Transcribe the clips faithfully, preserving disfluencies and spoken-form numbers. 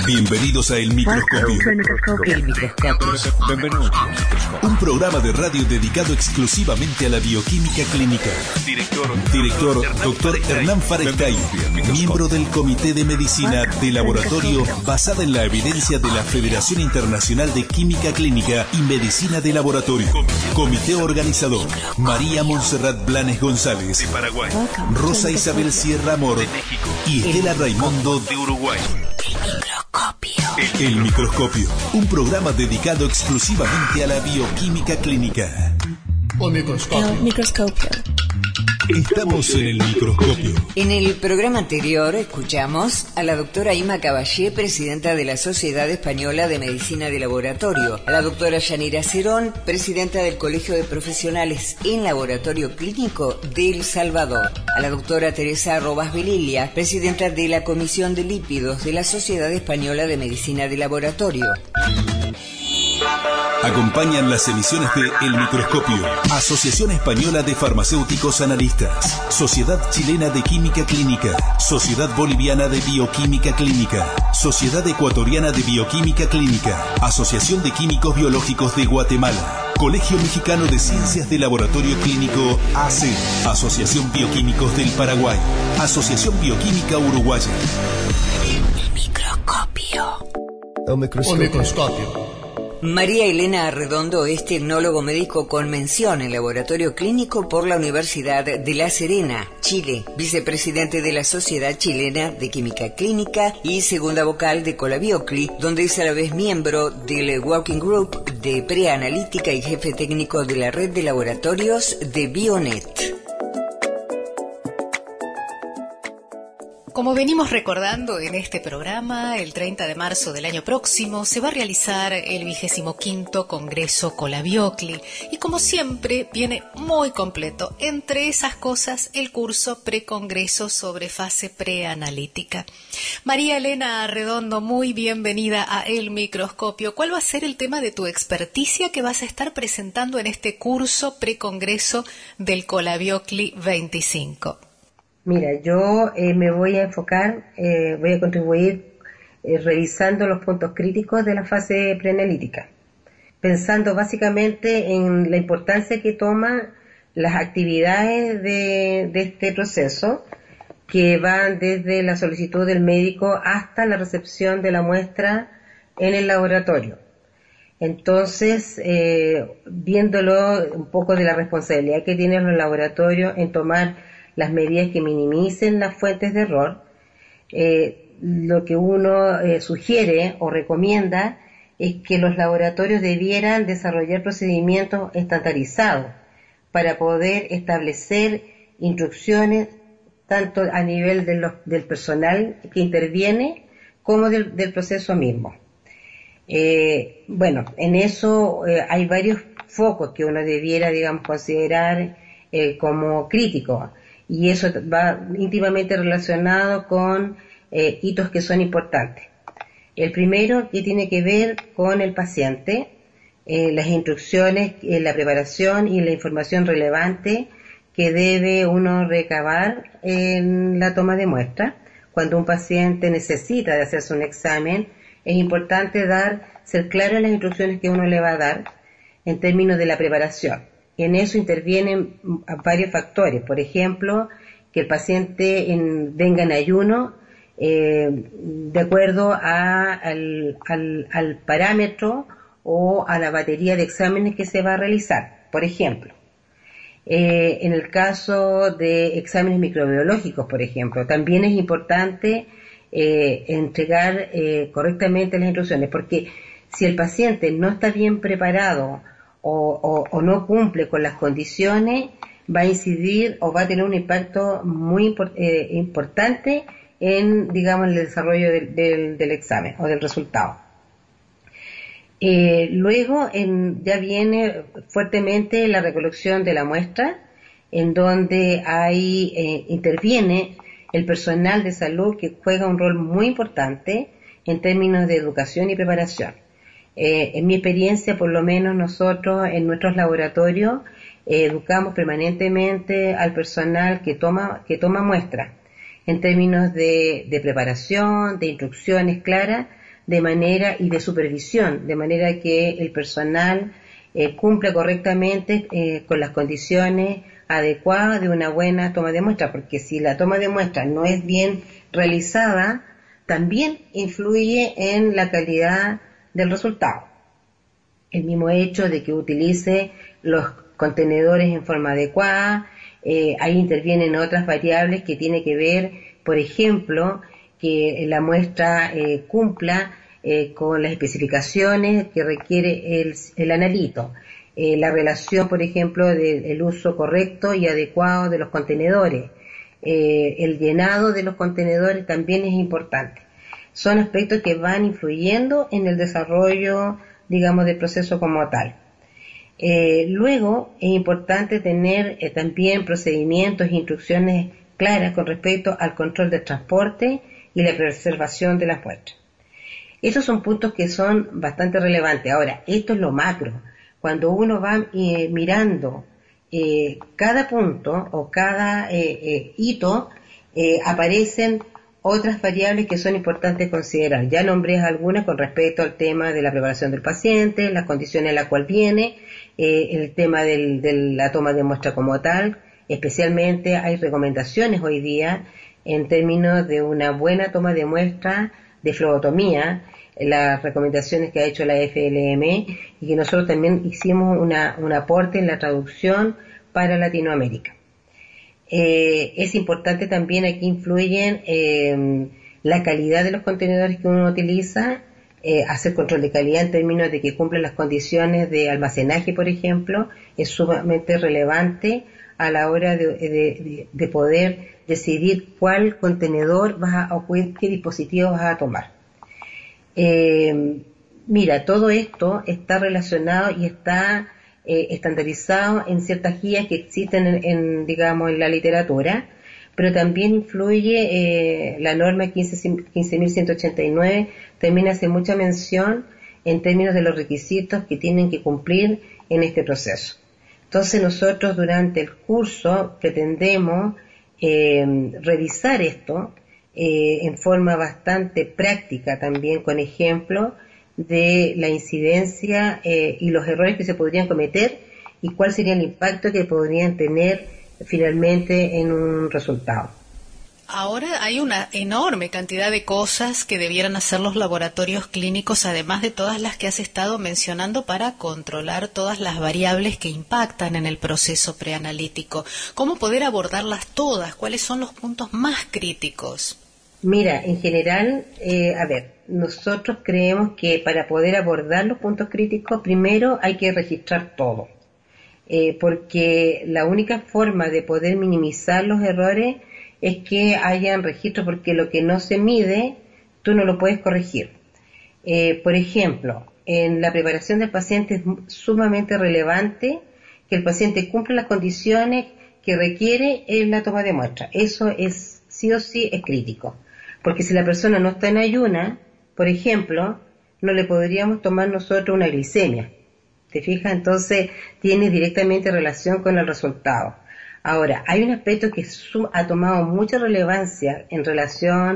Bienvenidos a El Microscopio. El Microscopio. Bienvenidos. Un programa de radio dedicado exclusivamente a la bioquímica clínica. Director, Director doctor Hernán Farestay, miembro del Comité de Medicina de Laboratorio basada en la evidencia de la Federación Internacional de Química Clínica y Medicina de Laboratorio. Comité organizador: María Montserrat Blanes González, de Paraguay, Rosa Isabel Sierra Amor, de México, y Estela Raimundo, de Uruguay. El Microscopio, un programa dedicado exclusivamente a la bioquímica clínica. El microscopio. El microscopio. Estamos en el microscopio. En el programa anterior escuchamos a la doctora Ima Caballé, presidenta de la Sociedad Española de Medicina de Laboratorio, a la doctora Yanira Cerón, presidenta del Colegio de Profesionales en Laboratorio Clínico de El Salvador, a la doctora Teresa Robas Velilia, presidenta de la Comisión de Lípidos de la Sociedad Española de Medicina de Laboratorio. Acompañan las emisiones de El Microscopio, Asociación Española de Farmacéuticos Analistas, Sociedad Chilena de Química Clínica, Sociedad Boliviana de Bioquímica Clínica, Sociedad Ecuatoriana de Bioquímica Clínica, Asociación de Químicos Biológicos de Guatemala, Colegio Mexicano de Ciencias de Laboratorio Clínico A C, Asociación Bioquímicos del Paraguay, Asociación Bioquímica Uruguaya. El Microscopio. El microscopio. El microscopio. María Elena Arredondo es tecnólogo médico con mención en laboratorio clínico por la Universidad de La Serena, Chile, vicepresidente de la Sociedad Chilena de Química Clínica y segunda vocal de Colabiocli, donde es a la vez miembro del Working Group de Preanalítica y jefe técnico de la red de laboratorios de Bionet. Como venimos recordando en este programa, el treinta de marzo del año próximo se va a realizar el vigésimo quinto Congreso Colabiocli y como siempre viene muy completo. Entre esas cosas, el curso precongreso sobre fase preanalítica. María Elena Arredondo, muy bienvenida a El Microscopio. ¿Cuál va a ser el tema de tu experticia que vas a estar presentando en este curso precongreso del Colabiocli veinticinco? Mira, yo eh, me voy a enfocar, eh, voy a contribuir eh, revisando los puntos críticos de la fase preanalítica, pensando básicamente en la importancia que toma las actividades de, de este proceso, que van desde la solicitud del médico hasta la recepción de la muestra en el laboratorio. Entonces, eh, viéndolo un poco de la responsabilidad que tienen los laboratorios en tomar las medidas que minimicen las fuentes de error, eh, lo que uno eh, sugiere o recomienda es que los laboratorios debieran desarrollar procedimientos estandarizados para poder establecer instrucciones tanto a nivel de los, del personal que interviene como del, del proceso mismo. Eh, bueno, en eso eh, hay varios focos que uno debiera, digamos, considerar eh, como críticos. Y eso va íntimamente relacionado con eh, hitos que son importantes. El primero, que tiene que ver con el paciente, eh, las instrucciones, eh, la preparación y la información relevante que debe uno recabar en la toma de muestra. Cuando un paciente necesita de hacerse un examen, es importante dar, ser claro en las instrucciones que uno le va a dar en términos de la preparación. En eso intervienen varios factores, por ejemplo, que el paciente en, venga en ayuno eh, de acuerdo a, al, al, al parámetro o a la batería de exámenes que se va a realizar. Por ejemplo, eh, en el caso de exámenes microbiológicos, por ejemplo, también es importante eh, entregar eh, correctamente las instrucciones, porque si el paciente no está bien preparado O, o, o no cumple con las condiciones, va a incidir o va a tener un impacto muy import, eh, importante en, digamos, el desarrollo del, del, del examen o del resultado. Eh, luego en, ya viene fuertemente la recolección de la muestra, en donde hay eh, interviene el personal de salud, que juega un rol muy importante en términos de educación y preparación. Eh, en mi experiencia, por lo menos nosotros en nuestros laboratorios eh, educamos permanentemente al personal que toma que toma muestras en términos de, de preparación, de instrucciones claras de manera y de supervisión, de manera que el personal eh, cumpla correctamente eh, con las condiciones adecuadas de una buena toma de muestra, porque si la toma de muestra no es bien realizada, también influye en la calidad del resultado. El mismo hecho de que utilice los contenedores en forma adecuada, eh, ahí intervienen otras variables que tienen que ver, por ejemplo, que la muestra eh, cumpla eh, con las especificaciones que requiere el, el analito. Eh, la relación, por ejemplo, del uso correcto y adecuado de los contenedores. Eh, el llenado de los contenedores también es importante. Son aspectos que van influyendo en el desarrollo, digamos, del proceso como tal. Eh, luego, es importante tener eh, también procedimientos e instrucciones claras con respecto al control del transporte y la preservación de las muestras. Estos son puntos que son bastante relevantes. Ahora, esto es lo macro. Cuando uno va eh, mirando eh, cada punto o cada eh, eh, hito, eh, aparecen otras variables que son importantes considerar. Ya nombré algunas con respecto al tema de la preparación del paciente, las condiciones en las cuales viene, eh, el tema del, de la toma de muestra como tal. Especialmente hay recomendaciones hoy día en términos de una buena toma de muestra de flebotomía, las recomendaciones que ha hecho la F L M y que nosotros también hicimos una, un aporte en la traducción para Latinoamérica. Eh, es importante también, aquí influyen eh, la calidad de los contenedores que uno utiliza, eh, hacer control de calidad en términos de que cumplen las condiciones de almacenaje, por ejemplo, es sumamente relevante a la hora de, de, de poder decidir cuál contenedor vas a, o qué dispositivo vas a tomar. Eh, mira, todo esto está relacionado y está eh, estandarizado en ciertas guías que existen en, en, digamos, en la literatura, pero también influye eh, la norma quince mil ciento ochenta y nueve, también hace mucha mención en términos de los requisitos que tienen que cumplir en este proceso. Entonces nosotros durante el curso pretendemos eh, revisar esto eh, en forma bastante práctica también, con ejemplos de la incidencia eh, y los errores que se podrían cometer y cuál sería el impacto que podrían tener finalmente en un resultado. Ahora hay una enorme cantidad de cosas que debieran hacer los laboratorios clínicos, además de todas las que has estado mencionando, para controlar todas las variables que impactan en el proceso preanalítico. ¿Cómo poder abordarlas todas? ¿Cuáles son los puntos más críticos? Mira, en general, eh, a ver, nosotros creemos que para poder abordar los puntos críticos, primero hay que registrar todo, eh, porque la única forma de poder minimizar los errores es que hayan registro, porque lo que no se mide, tú no lo puedes corregir. Eh, por ejemplo, en la preparación del paciente es sumamente relevante que el paciente cumpla las condiciones que requiere en la toma de muestra. Eso es sí o sí es crítico, porque si la persona no está en ayuna, por ejemplo, no le podríamos tomar nosotros una glicemia. ¿Te fijas? Entonces tiene directamente relación con el resultado. Ahora, hay un aspecto que ha tomado mucha relevancia en relación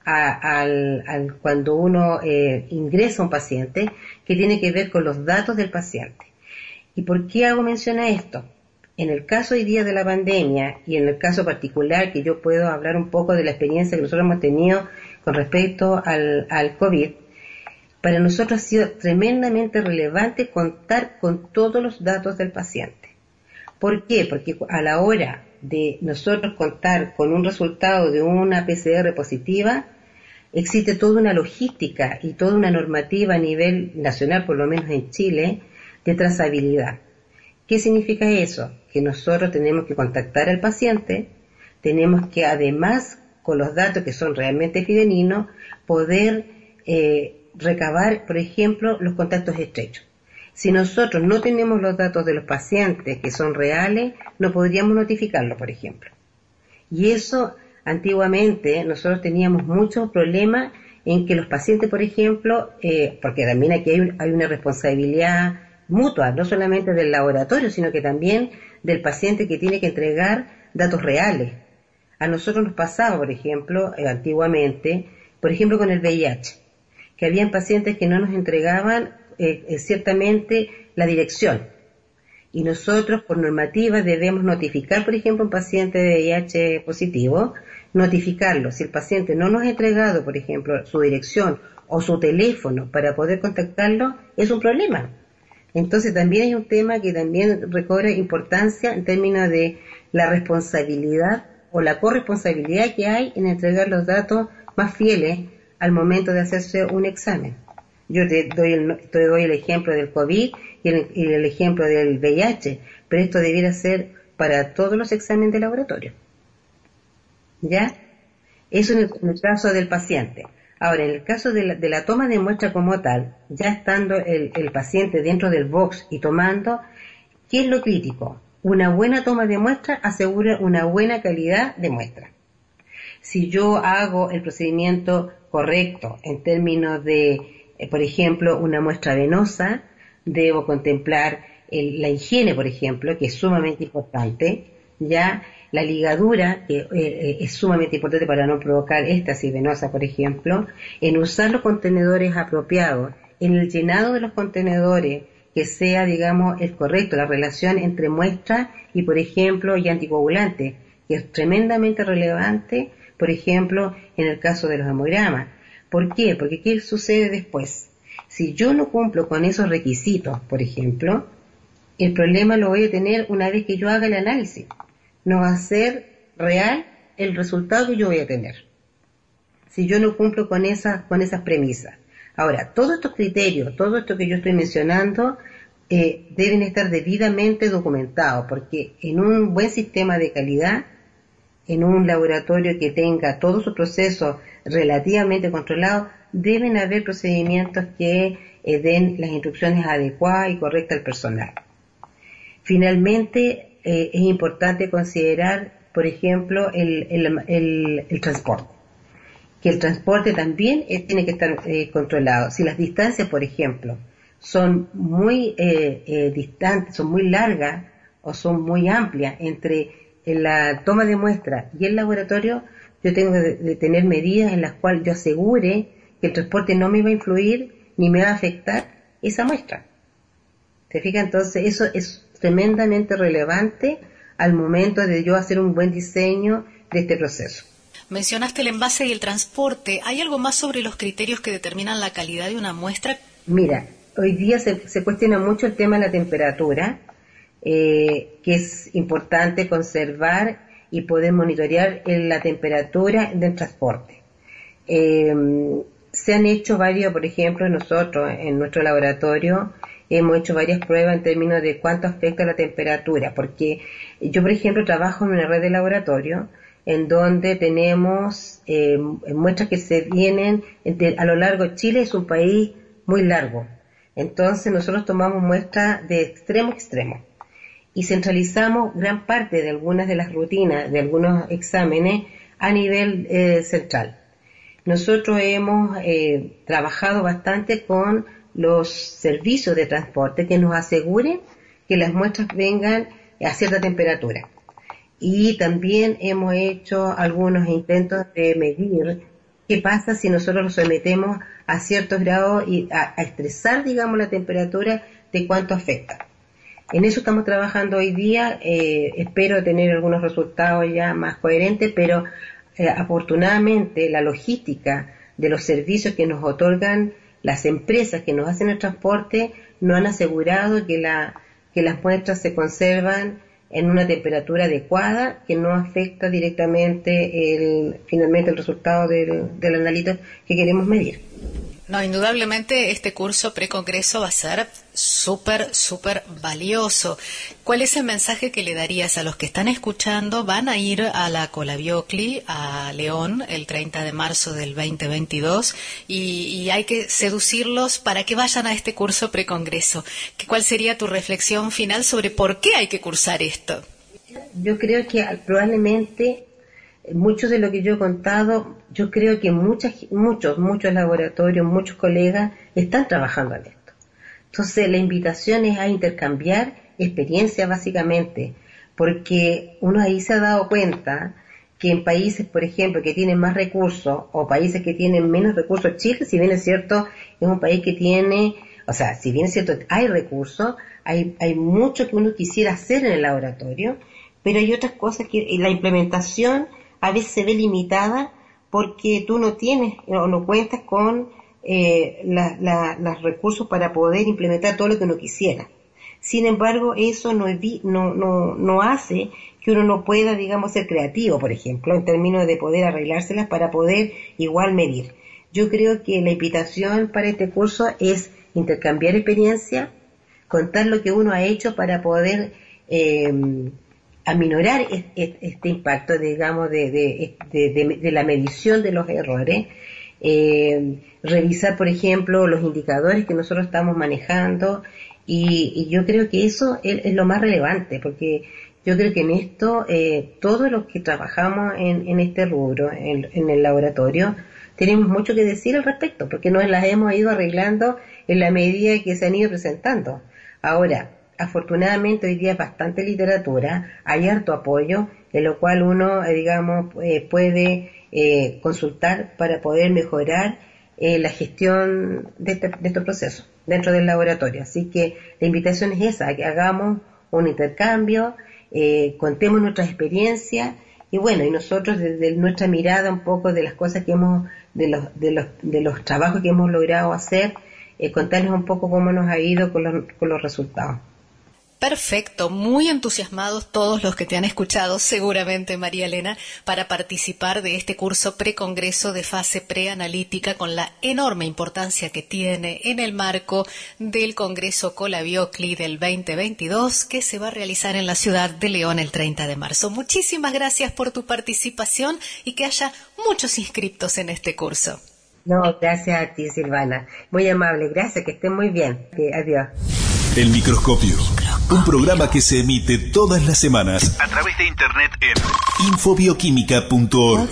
a, al, al cuando uno eh, ingresa a un paciente, que tiene que ver con los datos del paciente. ¿Y por qué hago mención a esto? En el caso hoy día de la pandemia y en el caso particular, que yo puedo hablar un poco de la experiencia que nosotros hemos tenido con respecto al, al COVID, para nosotros ha sido tremendamente relevante contar con todos los datos del paciente. ¿Por qué? Porque a la hora de nosotros contar con un resultado de una P C R positiva, existe toda una logística y toda una normativa a nivel nacional, por lo menos en Chile, de trazabilidad. ¿Qué significa eso? Que nosotros tenemos que contactar al paciente, tenemos que además, con los datos que son realmente fidedignos, poder eh, recabar, por ejemplo, los contactos estrechos. Si nosotros no tenemos los datos de los pacientes que son reales, no podríamos notificarlo, por ejemplo. Y eso, antiguamente, nosotros teníamos muchos problemas en que los pacientes, por ejemplo, eh, porque también aquí hay, un, hay una responsabilidad mutua, no solamente del laboratorio, sino que también del paciente que tiene que entregar datos reales. A nosotros nos pasaba, por ejemplo, eh, antiguamente, por ejemplo, con el V I H, que habían pacientes que no nos entregaban eh, ciertamente la dirección. Y nosotros, por normativa, debemos notificar, por ejemplo, un paciente de V I H positivo, notificarlo. Si el paciente no nos ha entregado, por ejemplo, su dirección o su teléfono para poder contactarlo, es un problema. Entonces también hay un tema que también recobra importancia en términos de la responsabilidad o la corresponsabilidad que hay en entregar los datos más fieles al momento de hacerse un examen. Yo te doy el, te doy el ejemplo del COVID y el, y el ejemplo del V I H, pero esto debiera ser para todos los exámenes de laboratorio. ¿Ya? Eso en el, en el caso del paciente. Ahora, en el caso de la, de la toma de muestra como tal, ya estando el, el paciente dentro del box y tomando, ¿qué es lo crítico? Una buena toma de muestra asegura una buena calidad de muestra. Si yo hago el procedimiento correcto en términos de, eh, por ejemplo, una muestra venosa, debo contemplar el, la higiene, por ejemplo, que es sumamente importante, ya la ligadura, que eh, es sumamente importante para no provocar éstasis venosa, por ejemplo, en usar los contenedores apropiados, en el llenado de los contenedores, que sea, digamos, el correcto, la relación entre muestra y, por ejemplo, y anticoagulante, que es tremendamente relevante, por ejemplo, en el caso de los hemogramas. ¿Por qué? Porque ¿qué sucede después? Si yo no cumplo con esos requisitos, por ejemplo, el problema lo voy a tener una vez que yo haga el análisis. No va a ser real el resultado que yo voy a tener, si yo no cumplo con esas, con esas premisas. Ahora, todos estos criterios, todo esto que yo estoy mencionando, eh, deben estar debidamente documentados, porque en un buen sistema de calidad, en un laboratorio que tenga todos sus procesos relativamente controlados, deben haber procedimientos que eh, den las instrucciones adecuadas y correctas al personal. Finalmente, eh, es importante considerar, por ejemplo, el, el, el, el transporte. Que el transporte también eh, tiene que estar eh, controlado. Si las distancias, por ejemplo, son muy eh, eh, distantes, son muy largas o son muy amplias entre la toma de muestra y el laboratorio, yo tengo que de tener medidas en las cuales yo asegure que el transporte no me va a influir ni me va a afectar esa muestra. ¿Te fijas? Entonces eso es tremendamente relevante al momento de yo hacer un buen diseño de este proceso. Mencionaste el envase y el transporte. ¿Hay algo más sobre los criterios que determinan la calidad de una muestra? Mira, hoy día se, se cuestiona mucho el tema de la temperatura, eh, que es importante conservar y poder monitorear la temperatura del transporte. Eh, se han hecho varios, por ejemplo, nosotros en nuestro laboratorio hemos hecho varias pruebas en términos de cuánto afecta la temperatura, porque yo, por ejemplo, trabajo en una red de laboratorio en donde tenemos eh, muestras que se vienen de, a lo largo de Chile. Es un país muy largo, entonces nosotros tomamos muestras de extremo a extremo y centralizamos gran parte de algunas de las rutinas de algunos exámenes a nivel eh, central. Nosotros hemos eh, trabajado bastante con los servicios de transporte que nos aseguren que las muestras vengan a cierta temperatura. Y también hemos hecho algunos intentos de medir qué pasa si nosotros lo sometemos a ciertos grados y a, a estresar, digamos, la temperatura, de cuánto afecta. En eso estamos trabajando hoy día. Eh, espero tener algunos resultados ya más coherentes, pero eh, afortunadamente la logística de los servicios que nos otorgan las empresas que nos hacen el transporte nos han asegurado que, la, que las muestras se conservan en una temperatura adecuada, que no afecta directamente el, finalmente el resultado del, del analito que queremos medir. No, indudablemente este curso precongreso va a ser súper, súper valioso. ¿Cuál es el mensaje que le darías a los que están escuchando? Van a ir a la Colabiocli, a León, el treinta de marzo del veinte veintidós, y, y hay que seducirlos para que vayan a este curso precongreso. ¿Cuál sería tu reflexión final sobre por qué hay que cursar esto? Yo creo que probablemente mucho de lo que yo he contado, yo creo que muchas, muchos, muchos laboratorios, muchos colegas están trabajando en esto. Entonces la invitación es a intercambiar experiencias básicamente, porque uno ahí se ha dado cuenta que en países, por ejemplo, que tienen más recursos o países que tienen menos recursos. Chile, si bien es cierto, es un país que tiene, o sea, si bien es cierto, hay recursos, hay, hay mucho que uno quisiera hacer en el laboratorio, pero hay otras cosas que la implementación a veces se ve limitada porque tú no tienes o no cuentas con eh, la, la, los recursos para poder implementar todo lo que uno quisiera. Sin embargo, eso no, no, no, no hace que uno no pueda, digamos, ser creativo, por ejemplo, en términos de poder arreglárselas para poder igual medir. Yo creo que la invitación para este curso es intercambiar experiencia, contar lo que uno ha hecho para poder eh, aminorar este, este impacto, digamos, de, de, de, de, de la medición de los errores, eh, revisar, por ejemplo, los indicadores que nosotros estamos manejando, y, y yo creo que eso es, es lo más relevante, porque yo creo que en esto, eh, todos los que trabajamos en, en este rubro, en, en el laboratorio, tenemos mucho que decir al respecto, porque nos las hemos ido arreglando en la medida que se han ido presentando. Ahora, afortunadamente hoy día hay bastante literatura, hay harto apoyo, de lo cual uno, eh, digamos, eh, puede eh, consultar para poder mejorar eh, la gestión de, este, de estos procesos dentro del laboratorio. Así que la invitación es esa, que hagamos un intercambio, eh, contemos nuestras experiencias, y bueno, y nosotros desde nuestra mirada un poco de las cosas que hemos, de los, de los, de los trabajos que hemos logrado hacer, eh, contarles un poco cómo nos ha ido con los, con los resultados. Perfecto, muy entusiasmados todos los que te han escuchado, seguramente, María Elena, para participar de este curso precongreso de fase preanalítica, con la enorme importancia que tiene en el marco del Congreso Cola-Biocli del veinte veintidós, que se va a realizar en la ciudad de León el treinta de marzo. Muchísimas gracias por tu participación y que haya muchos inscriptos en este curso. No, gracias a ti, Silvana. Muy amable, gracias, que estén muy bien. Adiós. El Microscopio, un programa que se emite todas las semanas a través de internet en infobioquímica punto org.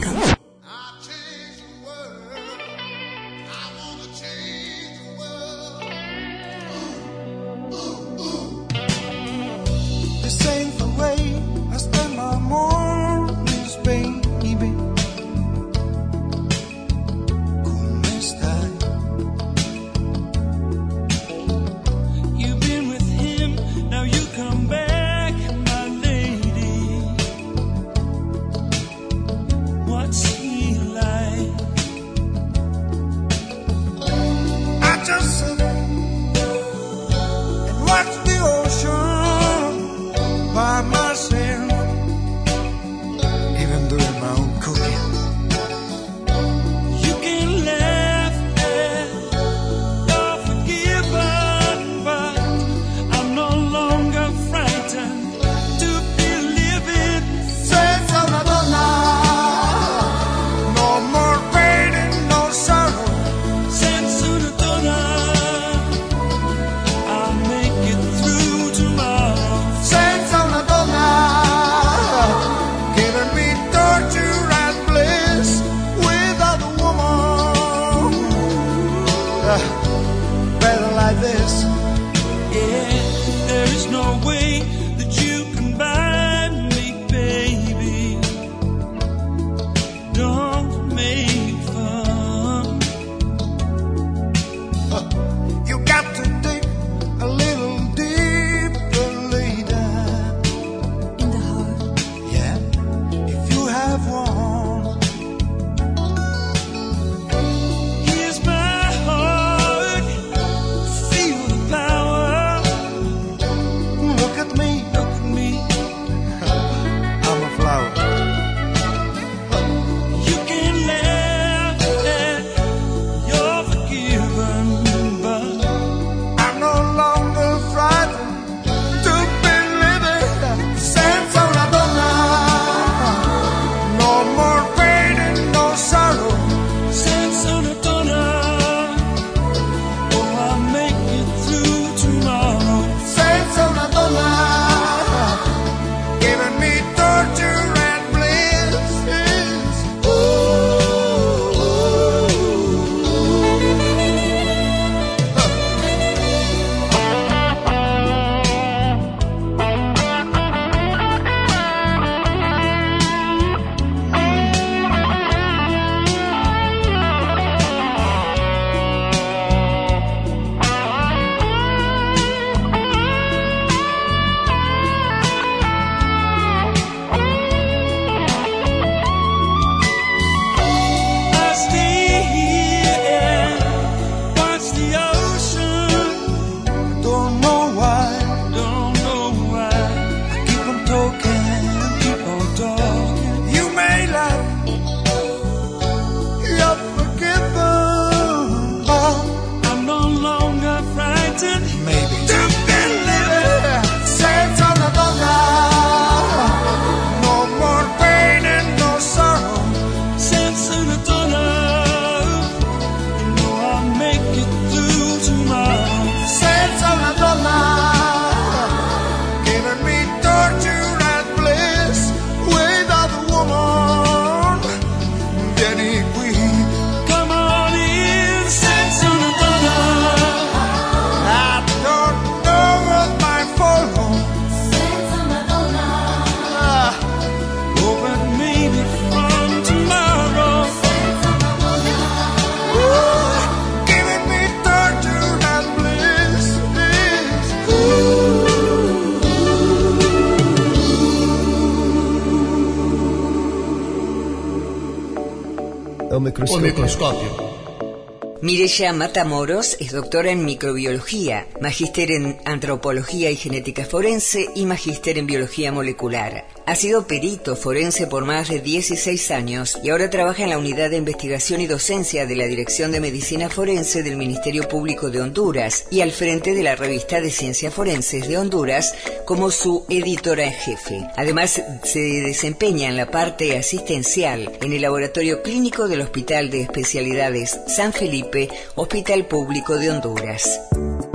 microscopio. O microscopio. Mireya Matamoros es doctora en microbiología, magíster en antropología y genética forense y magíster en biología molecular. Ha sido perito forense por más de dieciséis años y ahora trabaja en la unidad de investigación y docencia de la Dirección de Medicina Forense del Ministerio Público de Honduras y al frente de la revista de Ciencias Forenses de Honduras como su editora en jefe. Además, se desempeña en la parte asistencial en el laboratorio clínico del Hospital de Especialidades San Felipe, Hospital Público de Honduras.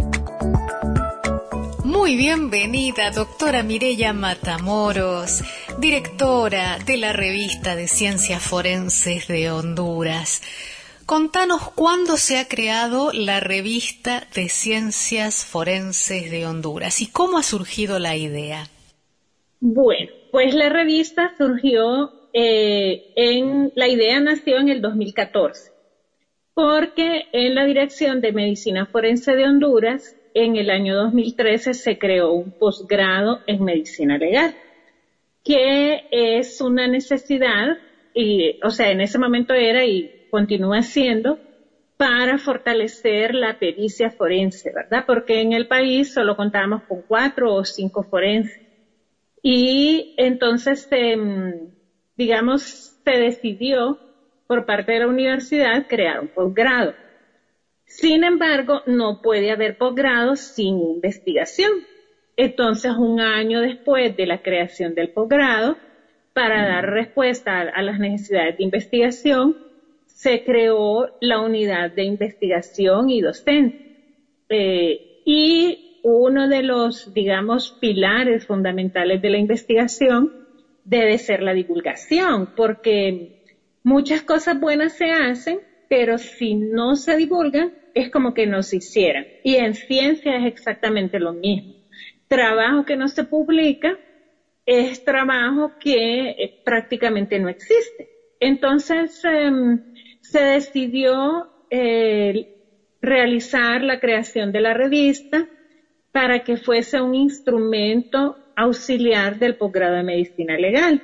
Muy bienvenida, doctora Mireya Matamoros, directora de la revista de Ciencias Forenses de Honduras. Contanos cuándo se ha creado la revista de Ciencias Forenses de Honduras y cómo ha surgido la idea. Bueno, pues la revista surgió, eh, en la idea nació en el dos mil catorce, porque en la Dirección de Medicina Forense de Honduras, en el año dos mil trece se creó un posgrado en medicina legal, que es una necesidad, y, o sea, en ese momento era y continúa siendo, para fortalecer la pericia forense, ¿verdad? Porque en el país solo contábamos con cuatro o cinco forenses. Y entonces, eh, digamos, se decidió por parte de la universidad crear un posgrado. Sin embargo, no puede haber posgrado sin investigación. Entonces, un año después de la creación del posgrado, para dar respuesta a, a las necesidades de investigación, se creó la unidad de investigación y docencia. Eh, y uno de los, digamos, pilares fundamentales de la investigación debe ser la divulgación, porque muchas cosas buenas se hacen, pero si no se divulgan, es como que no se hicieran. Y en ciencia es exactamente lo mismo. Trabajo que no se publica es trabajo que eh, prácticamente no existe. Entonces, eh, se decidió eh, realizar la creación de la revista para que fuese un instrumento auxiliar del posgrado de medicina legal,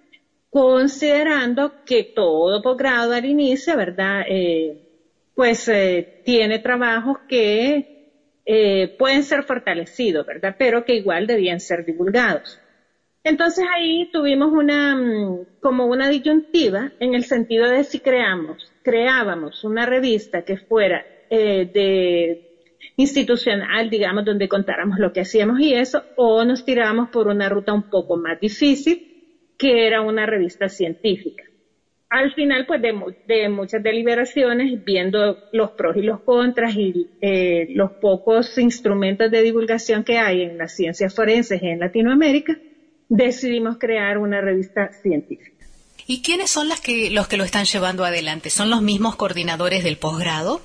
considerando que todo posgrado al inicio, ¿verdad?, eh, pues eh, tiene trabajos que eh, pueden ser fortalecidos, ¿verdad?, pero que igual debían ser divulgados. Entonces ahí tuvimos una, como una disyuntiva en el sentido de si creamos, creábamos una revista que fuera eh, de institucional, digamos, donde contáramos lo que hacíamos y eso, o nos tirábamos por una ruta un poco más difícil, que era una revista científica. Al final, pues, de, de muchas deliberaciones, viendo los pros y los contras y eh, los pocos instrumentos de divulgación que hay en las ciencias forenses en Latinoamérica, decidimos crear una revista científica. ¿Y quiénes son las que, los que lo están llevando adelante? ¿Son los mismos coordinadores del posgrado?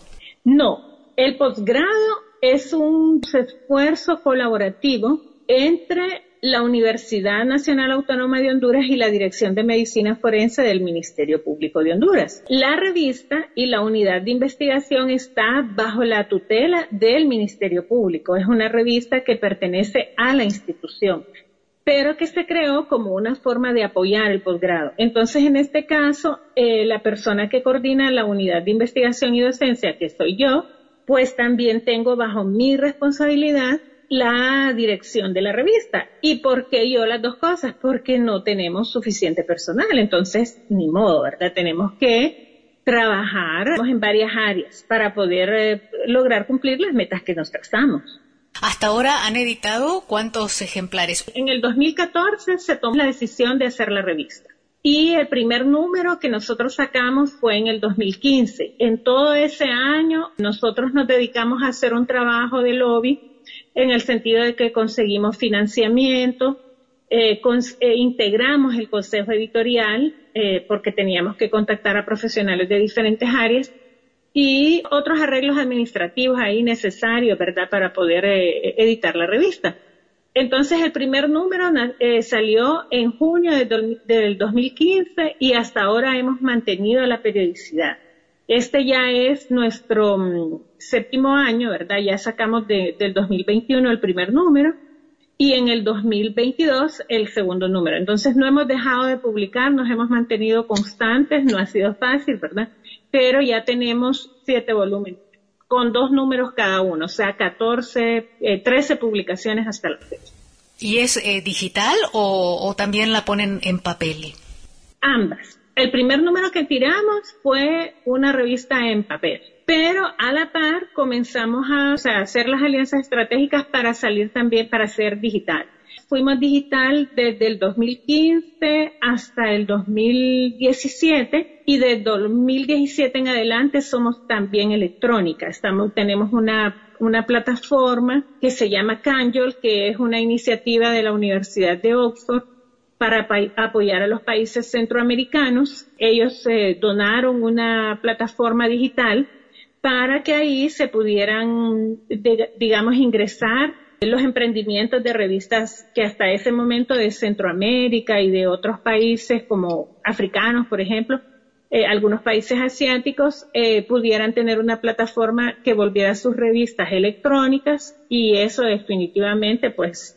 No, el posgrado es un esfuerzo colaborativo entre la Universidad Nacional Autónoma de Honduras y la Dirección de Medicina Forense del Ministerio Público de Honduras. La revista y la unidad de investigación está bajo la tutela del Ministerio Público. Es una revista que pertenece a la institución, pero que se creó como una forma de apoyar el posgrado. Entonces, en este caso, eh, la persona que coordina la unidad de investigación y docencia, que soy yo, pues también tengo bajo mi responsabilidad la dirección de la revista. ¿Y por qué yo las dos cosas? Porque no tenemos suficiente personal, entonces ni modo, ¿verdad? Tenemos que trabajar en varias áreas para poder eh, lograr cumplir las metas que nos trazamos. Hasta ahora han editado ¿cuántos ejemplares? En el dos mil catorce se tomó la decisión de hacer la revista. Y el primer número que nosotros sacamos fue en el dos mil quince. En todo ese año nosotros nos dedicamos a hacer un trabajo de lobby en el sentido de que conseguimos financiamiento, eh, cons- eh, integramos el consejo editorial eh, porque teníamos que contactar a profesionales de diferentes áreas y otros arreglos administrativos ahí necesarios, ¿verdad?, para poder eh, editar la revista. Entonces el primer número eh, salió en junio de do- del dos mil quince y hasta ahora hemos mantenido la periodicidad. Este ya es nuestro um, séptimo año, ¿verdad? Ya sacamos de, del dos mil veintiuno el primer número y en el dos mil veintidós el segundo número. Entonces no hemos dejado de publicar, nos hemos mantenido constantes, no ha sido fácil, ¿verdad? pero ya tenemos siete volúmenes, con dos números cada uno, o sea, catorce, eh, trece publicaciones hasta la fecha. ¿Y es eh, digital o, o también la ponen en papel? Ambas. El primer número que tiramos fue una revista en papel, pero a la par comenzamos a, o sea, hacer las alianzas estratégicas para salir también, para ser digital. Fuimos digital desde el dos mil quince hasta el dos mil diecisiete y desde dos mil diecisiete en adelante somos también electrónica. Estamos, tenemos una una plataforma que se llama Canjol, que es una iniciativa de la Universidad de Oxford para apoyar a los países centroamericanos. Ellos eh, donaron una plataforma digital para que ahí se pudieran, de, digamos, ingresar los emprendimientos de revistas que hasta ese momento de Centroamérica y de otros países como africanos, por ejemplo, Eh, algunos países asiáticos eh, pudieran tener una plataforma que volviera sus revistas electrónicas, y eso definitivamente pues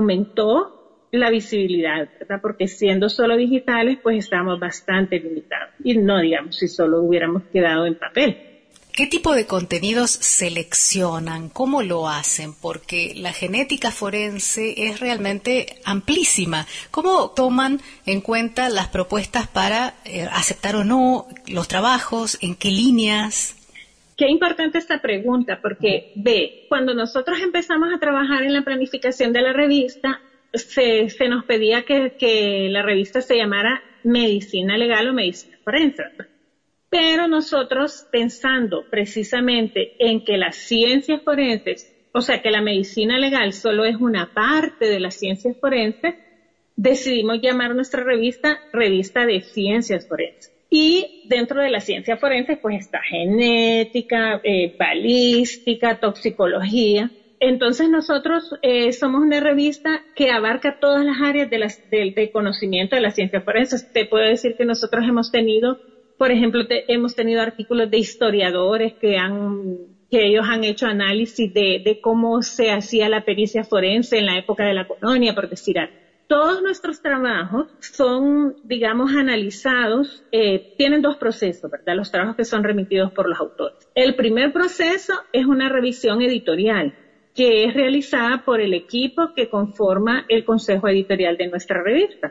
aumentó la visibilidad, ¿verdad? Porque siendo solo digitales pues estamos bastante limitados, y no digamos si solo hubiéramos quedado en papel. ¿Qué tipo de contenidos seleccionan? ¿Cómo lo hacen? Porque la genética forense es realmente amplísima. ¿Cómo toman en cuenta las propuestas para eh, aceptar o no los trabajos? ¿En qué líneas? Qué importante esta pregunta, porque ve, cuando nosotros empezamos a trabajar en la planificación de la revista, se, se nos pedía que, que la revista se llamara Medicina Legal o Medicina Forense, ¿verdad? Pero nosotros, pensando precisamente en que las ciencias forenses, o sea, que la medicina legal solo es una parte de las ciencias forenses, decidimos llamar nuestra revista Revista de Ciencias Forenses. Y dentro de las ciencias forenses, pues está genética, eh, balística, toxicología. Entonces nosotros eh, somos una revista que abarca todas las áreas de, las, de, de conocimiento de las ciencias forenses. Te puedo decir que nosotros hemos tenido Por ejemplo, te, hemos tenido artículos de historiadores que han, que ellos han hecho análisis de, de cómo se hacía la pericia forense en la época de la colonia, por decir algo. Todos nuestros trabajos son, digamos, analizados, eh, tienen dos procesos, ¿verdad? Los trabajos que son remitidos por los autores. El primer proceso es una revisión editorial, que es realizada por el equipo que conforma el consejo editorial de nuestra revista.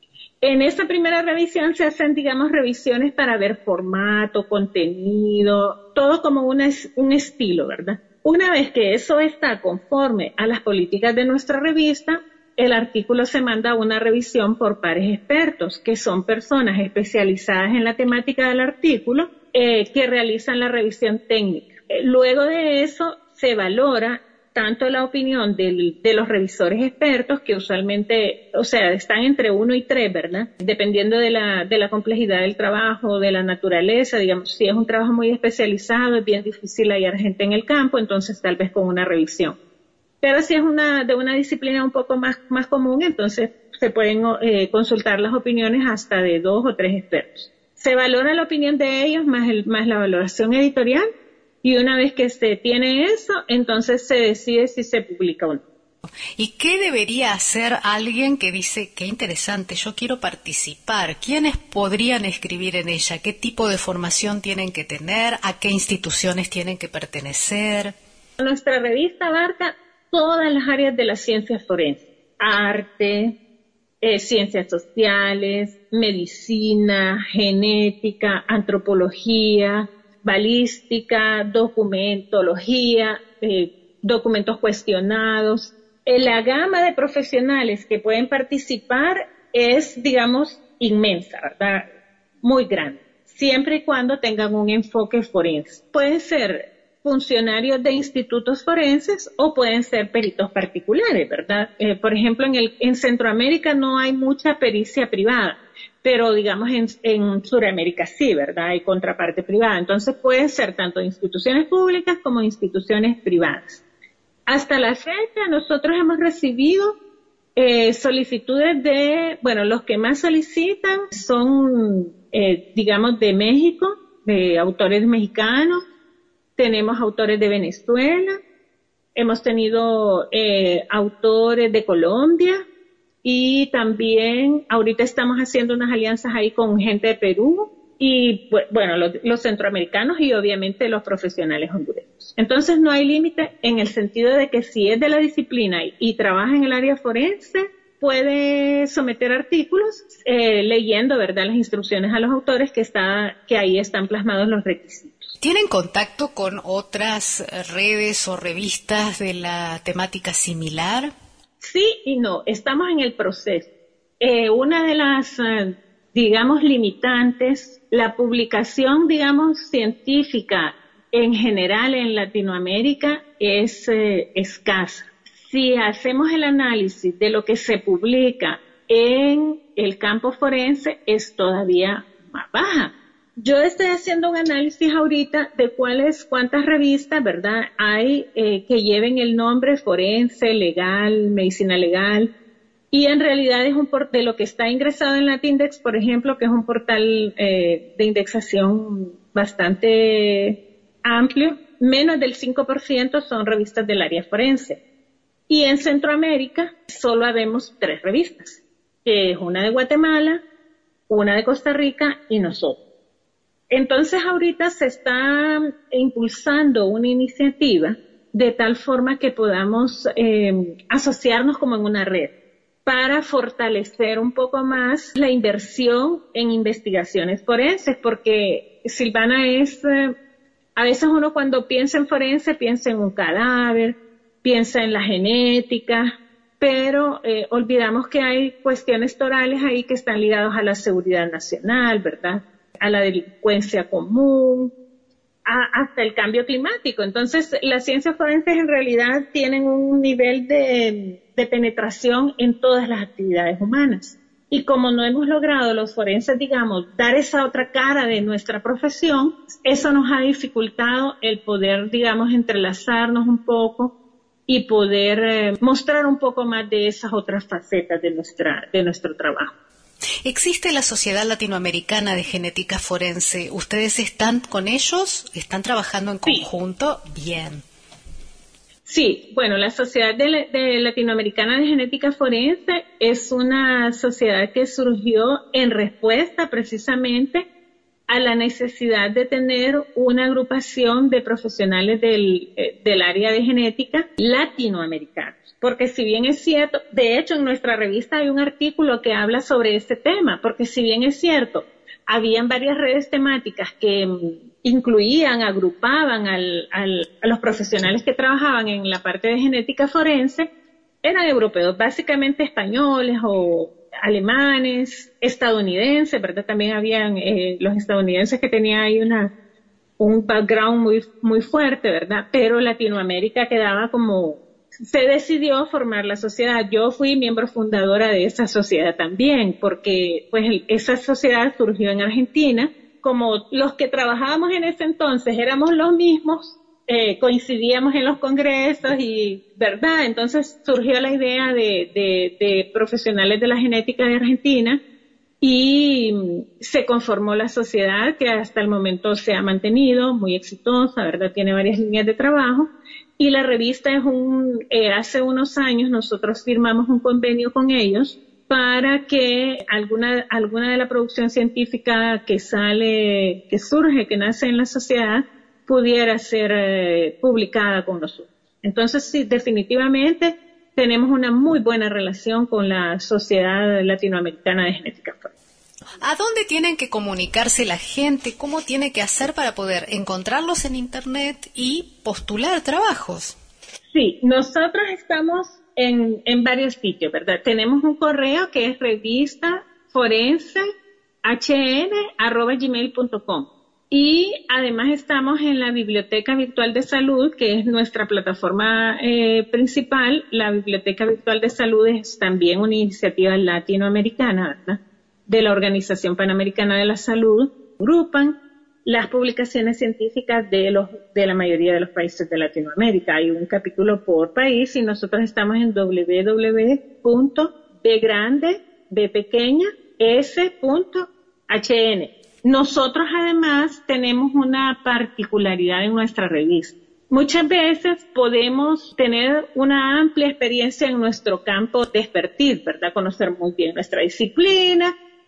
En esta primera revisión se hacen, digamos, revisiones para ver formato, contenido, todo como una, un estilo, ¿verdad? Una vez que eso está conforme a las políticas de nuestra revista, el artículo se manda a una revisión por pares expertos, que son personas especializadas en la temática del artículo, eh, que realizan la revisión técnica. Eh, luego de eso se valora tanto la opinión del, de los revisores expertos, que usualmente, o sea, están entre uno y tres, ¿verdad? Dependiendo de la, de la complejidad del trabajo, de la naturaleza, digamos, si es un trabajo muy especializado, es bien difícil hallar gente en el campo, entonces tal vez con una revisión. Pero si es una, de una disciplina un poco más, más común, entonces se pueden eh, consultar las opiniones hasta de dos o tres expertos. Se valora la opinión de ellos más, el, más la valoración editorial, y una vez que se tiene eso, entonces se decide si se publica o no. ¿Y qué debería hacer alguien que dice, qué interesante, yo quiero participar? ¿Quiénes podrían escribir en ella? ¿Qué tipo de formación tienen que tener? ¿A qué instituciones tienen que pertenecer? Nuestra revista abarca todas las áreas de las ciencias forenses: arte, eh, ciencias sociales, medicina, genética, antropología, balística, documentología, eh, documentos cuestionados. Eh, la gama de profesionales que pueden participar es, digamos, inmensa, ¿verdad? Muy grande, siempre y cuando tengan un enfoque forense. Pueden ser funcionarios de institutos forenses o pueden ser peritos particulares, ¿verdad? Eh, por ejemplo, en, el, en Centroamérica no hay mucha pericia privada, pero digamos en, en Sudamérica sí, ¿verdad? Hay contraparte privada. Entonces pueden ser tanto instituciones públicas como instituciones privadas. Hasta la fecha nosotros hemos recibido eh, solicitudes de, bueno, los que más solicitan son, eh, digamos, de México, de autores mexicanos. Tenemos autores de Venezuela, hemos tenido eh, autores de Colombia, y también ahorita estamos haciendo unas alianzas ahí con gente de Perú, y bueno, los, los centroamericanos y obviamente los profesionales hondureños. Entonces no hay límite en el sentido de que si es de la disciplina y, y trabaja en el área forense, puede someter artículos eh, leyendo, ¿verdad?, las instrucciones a los autores que, está, que ahí están plasmados los requisitos. ¿Tienen contacto con otras redes o revistas de la temática similar? Sí y no, estamos en el proceso. Eh, una de las... Uh, digamos, limitantes, la publicación, digamos, científica en general en Latinoamérica es eh, escasa. Si hacemos el análisis de lo que se publica en el campo forense, es todavía más baja. Yo estoy haciendo un análisis ahorita de cuáles, cuántas revistas, ¿verdad?, hay eh, que lleven el nombre forense, legal, medicina legal, y en realidad es un portal de lo que está ingresado en Latindex, por ejemplo, que es un portal eh, de indexación bastante amplio, menos del cinco por ciento son revistas del área forense. Y en Centroamérica solo habemos tres revistas, que es una de Guatemala, una de Costa Rica y nosotros. Entonces ahorita se está impulsando una iniciativa de tal forma que podamos eh, asociarnos como en una red, para fortalecer un poco más la inversión en investigaciones forenses, porque Silvana es, eh, a veces uno cuando piensa en forense piensa en un cadáver, piensa en la genética, pero eh, olvidamos que hay cuestiones torales ahí que están ligadas a la seguridad nacional, ¿verdad?, a la delincuencia común, a, hasta el cambio climático. Entonces, las ciencias forenses en realidad tienen un nivel de, de penetración en todas las actividades humanas. Y como no hemos logrado los forenses, digamos, dar esa otra cara de nuestra profesión, eso nos ha dificultado el poder, digamos, entrelazarnos un poco y poder eh, mostrar un poco más de esas otras facetas de nuestra, de nuestro trabajo. ¿Existe la Sociedad Latinoamericana de Genética Forense? ¿Ustedes están con ellos? ¿Están trabajando en conjunto? Sí. Bien. Sí, bueno, la Sociedad de, la, de Latinoamericana de Genética Forense es una sociedad que surgió en respuesta precisamente a la necesidad de tener una agrupación de profesionales del, del área de genética latinoamericanos. Porque si bien es cierto, de hecho en nuestra revista hay un artículo que habla sobre este tema, porque si bien es cierto, habían varias redes temáticas que incluían, agrupaban al, al, a los profesionales que trabajaban en la parte de genética forense, eran europeos, básicamente españoles o alemanes, estadounidenses, ¿verdad? También habían eh, los estadounidenses que tenían ahí una, un background muy, muy fuerte, ¿verdad? Pero Latinoamérica quedaba como... Se decidió formar la sociedad. Yo fui miembro fundadora de esa sociedad también, porque pues esa sociedad surgió en Argentina. Como los que trabajábamos en ese entonces éramos los mismos, eh, coincidíamos en los congresos y, ¿verdad? Entonces surgió la idea de, de, de profesionales de la genética de Argentina y se conformó la sociedad que hasta el momento se ha mantenido muy exitosa, ¿verdad? Tiene varias líneas de trabajo. Y la revista es un, eh, hace unos años nosotros firmamos un convenio con ellos para que alguna, alguna de la producción científica que sale, que surge, que nace en la sociedad, pudiera ser eh, publicada con nosotros. Entonces, sí, definitivamente tenemos una muy buena relación con la Sociedad Latinoamericana de Genética Forense. ¿A dónde tienen que comunicarse la gente? ¿Cómo tiene que hacer para poder encontrarlos en Internet y postular trabajos? Sí, nosotros estamos en, en varios sitios, ¿verdad? Tenemos un correo que es revista forense h n arroba gmail punto com y además estamos en la Biblioteca Virtual de Salud, que es nuestra plataforma eh, principal. La Biblioteca Virtual de Salud es también una iniciativa latinoamericana, ¿verdad?, de la Organización Panamericana de la Salud. Agrupan las publicaciones científicas de los de la mayoría de los países de Latinoamérica. Hay un capítulo por país y nosotros estamos en w w w punto b grande b pequeña s punto h n. Nosotros además tenemos una particularidad en nuestra revista. Muchas veces podemos tener una amplia experiencia en nuestro campo de expertise, ¿verdad? Conocer muy bien nuestra disciplina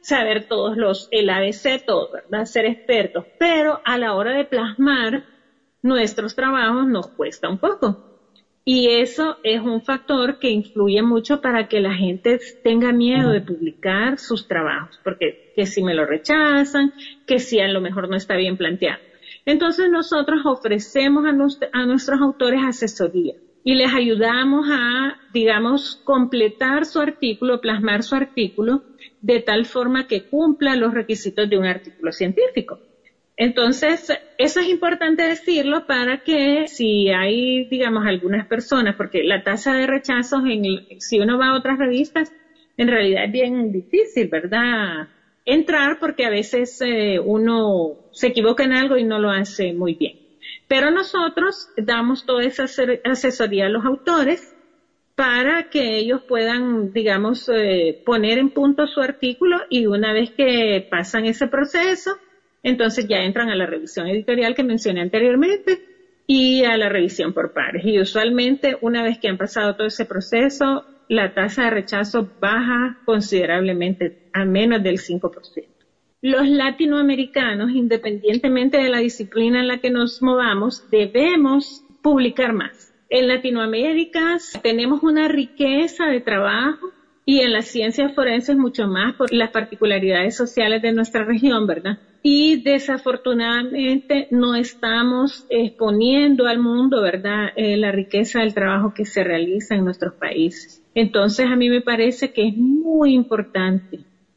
saber todos los, el A B C, todo, ¿verdad? Ser expertos, pero a la hora de plasmar nuestros trabajos nos cuesta un poco. Y eso es un factor que influye mucho para que la gente tenga miedo de publicar sus trabajos, porque que si me lo rechazan, que si a lo mejor no está bien planteado. Entonces nosotros ofrecemos a, nos, a nuestros autores asesoría y les ayudamos a, digamos, completar su artículo, plasmar su artículo de tal forma que cumpla los requisitos de un artículo científico. Entonces, eso es importante decirlo para que si hay, digamos, algunas personas, porque la tasa de rechazos, en, si uno va a otras revistas, en realidad es bien difícil, ¿verdad?, entrar porque a veces eh, uno se equivoca en algo y no lo hace muy bien. Pero nosotros damos toda esa asesoría a los autores para que ellos puedan, digamos, eh, poner en punto su artículo y una vez que pasan ese proceso, entonces ya entran a la revisión editorial que mencioné anteriormente y a la revisión por pares. Y usualmente, una vez que han pasado todo ese proceso, la tasa de rechazo baja considerablemente a menos del cinco por ciento. Los latinoamericanos, independientemente de la disciplina en la que nos movamos, debemos publicar más. En Latinoamérica tenemos una riqueza de trabajo y en las ciencias forenses mucho más por las particularidades sociales de nuestra región, ¿verdad? Y desafortunadamente no estamos exponiendo al mundo, ¿verdad?, eh, la riqueza del trabajo que se realiza en nuestros países. Entonces a mí me parece que es muy importante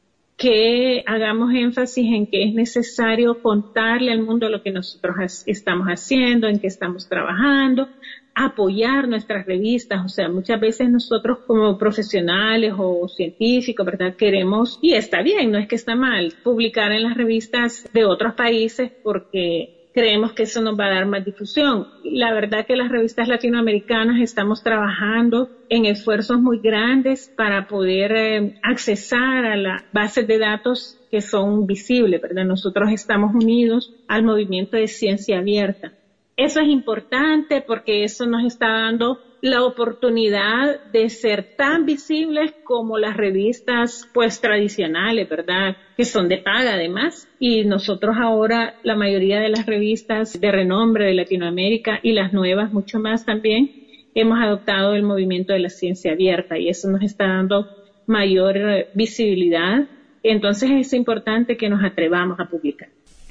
que hagamos énfasis en que es necesario contarle al mundo lo que nosotros estamos haciendo, en que estamos trabajando, apoyar nuestras revistas. O sea, muchas veces nosotros como profesionales o científicos, ¿verdad?, queremos, y está bien, no es que está mal, publicar en las revistas de otros países porque creemos que eso nos va a dar más difusión. La verdad que las revistas latinoamericanas estamos trabajando en esfuerzos muy grandes para poder eh, accesar a las bases de datos que son visibles, ¿verdad? Nosotros estamos unidos al movimiento de ciencia abierta. Eso es importante porque eso nos está dando la oportunidad de ser tan visibles como las revistas pues tradicionales, ¿verdad?, que son de paga además. Y nosotros ahora, la mayoría de las revistas de renombre de Latinoamérica y las nuevas mucho más también, hemos adoptado el movimiento de la ciencia abierta y eso nos está dando mayor visibilidad. Entonces es importante que nos atrevamos a publicar.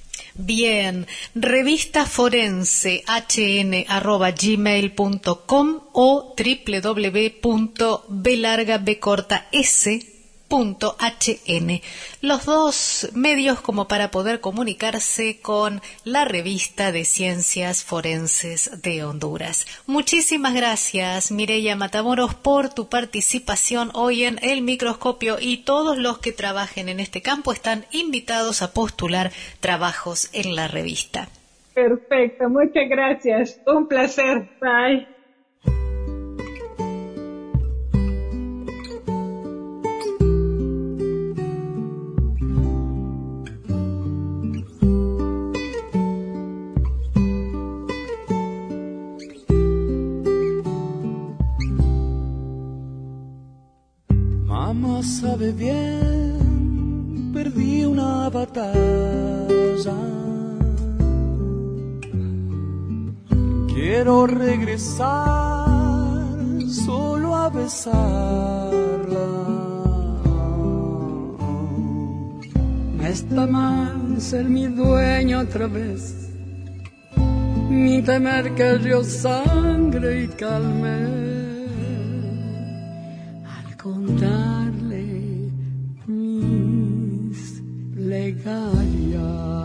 Bien, revista forense hn arroba gmail punto com o w w w punto b larga b corta s punto h n, los dos medios como para poder comunicarse con la revista de Ciencias Forenses de Honduras. Muchísimas gracias, Mireya Matamoros, por tu participación hoy en El Microscopio, y todos los que trabajen en este campo están invitados a postular trabajos en la revista. Perfecto, muchas gracias, un placer, bye. Mamá sabe bien, perdí una batalla. Quiero regresar solo a besarla. No está mal ser mi dueño otra vez, ni temer que yo sangre y calme contarle mis plegarias.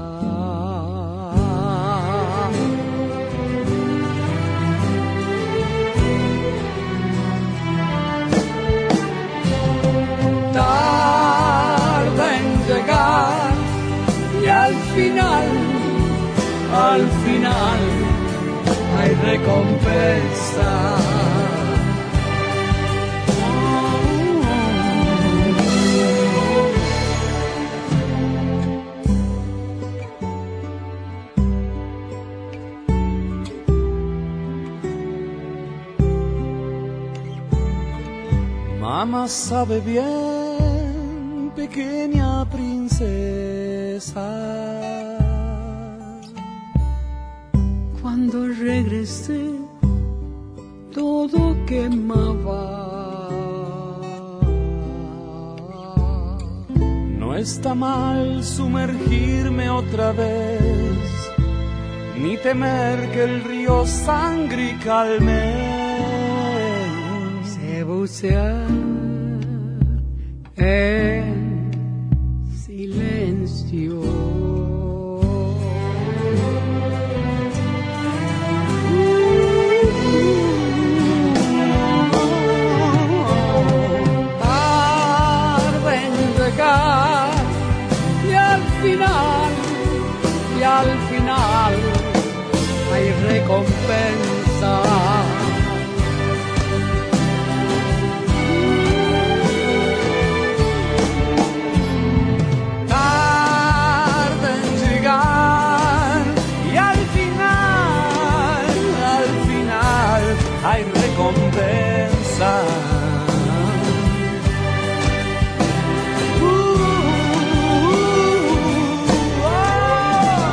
Tarda en llegar y al final, al final hay recompensa. Mamá sabe bien, pequeña princesa. Cuando regresé, todo quemaba. No está mal sumergirme otra vez, ni temer que el río sangre y calme. Sé bucear en silencio. Tarde en llegar y al final, y al final hay recompensa. Tarde en llegar y al final, al final hay recompensa. Uh, uh, oh.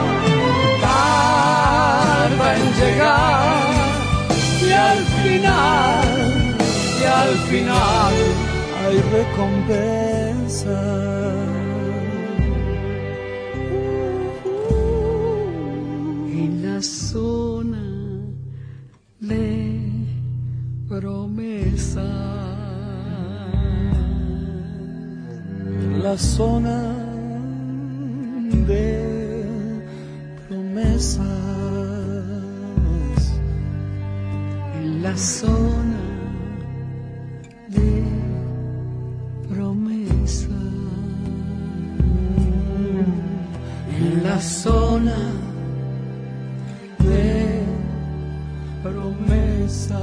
Tarde en llegar y al final, y al final hay recompensa. En la zona de promesa. En la zona de promesas. En la zona de promesa. En la zona de promesas.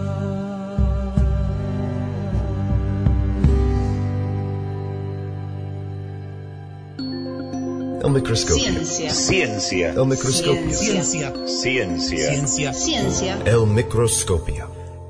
El microscopio. Ciencia. Ciencia. El microscopio. Ciencia. Ciencia. Ciencia. Ciencia. El microscopio.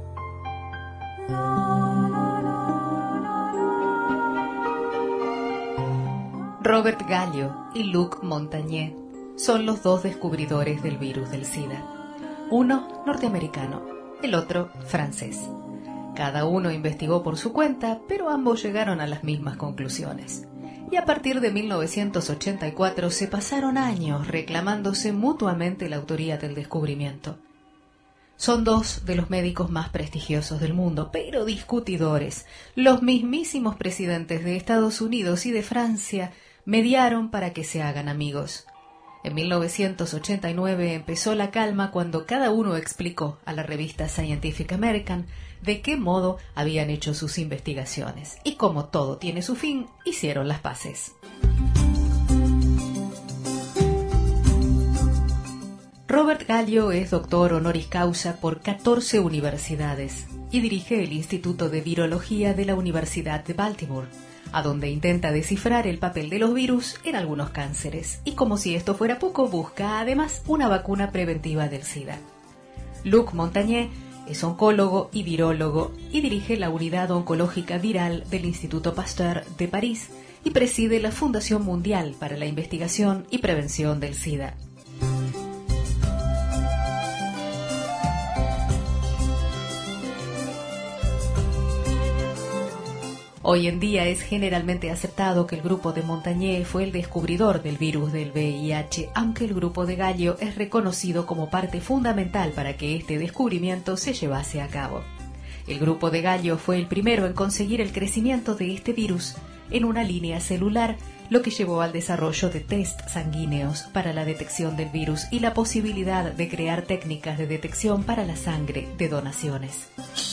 Robert Gallo y Luc Montagnier son los dos descubridores del virus del SIDA. Uno norteamericano, el otro francés. Cada uno investigó por su cuenta, pero ambos llegaron a las mismas conclusiones. Y a partir de mil novecientos ochenta y cuatro se pasaron años reclamándose mutuamente la autoría del descubrimiento. Son dos de los médicos más prestigiosos del mundo, pero discutidores. Los mismísimos presidentes de Estados Unidos y de Francia mediaron para que se hagan amigos. En mil novecientos ochenta y nueve empezó la calma cuando cada uno explicó a la revista Scientific American de qué modo habían hecho sus investigaciones. Y como todo tiene su fin, hicieron las paces. Robert Gallo es doctor honoris causa por catorce universidades y dirige el Instituto de Virología de la Universidad de Baltimore, a donde intenta descifrar el papel de los virus en algunos cánceres, y como si esto fuera poco, busca además una vacuna preventiva del SIDA. Luc Montagnier es oncólogo y virólogo y dirige la unidad oncológica viral del Instituto Pasteur de París y preside la Fundación Mundial para la Investigación y Prevención del SIDA. Hoy en día es generalmente aceptado que el grupo de Montagnier fue el descubridor del virus del V I H, aunque el grupo de Gallo es reconocido como parte fundamental para que este descubrimiento se llevase a cabo. El grupo de Gallo fue el primero en conseguir el crecimiento de este virus en una línea celular, lo que llevó al desarrollo de test sanguíneos para la detección del virus y la posibilidad de crear técnicas de detección para la sangre de donaciones.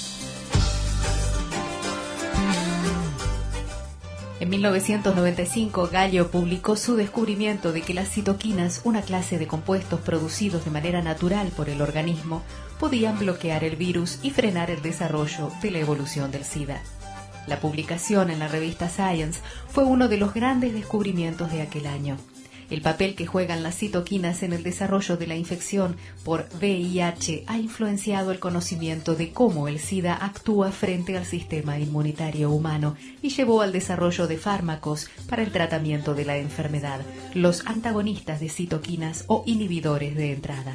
En mil novecientos noventa y cinco, Gallo publicó su descubrimiento de que las citoquinas, una clase de compuestos producidos de manera natural por el organismo, podían bloquear el virus y frenar el desarrollo de la evolución del SIDA. La publicación en la revista Science fue uno de los grandes descubrimientos de aquel año. El papel que juegan las citoquinas en el desarrollo de la infección por V I H ha influenciado el conocimiento de cómo el SIDA actúa frente al sistema inmunitario humano y llevó al desarrollo de fármacos para el tratamiento de la enfermedad, los antagonistas de citoquinas o inhibidores de entrada.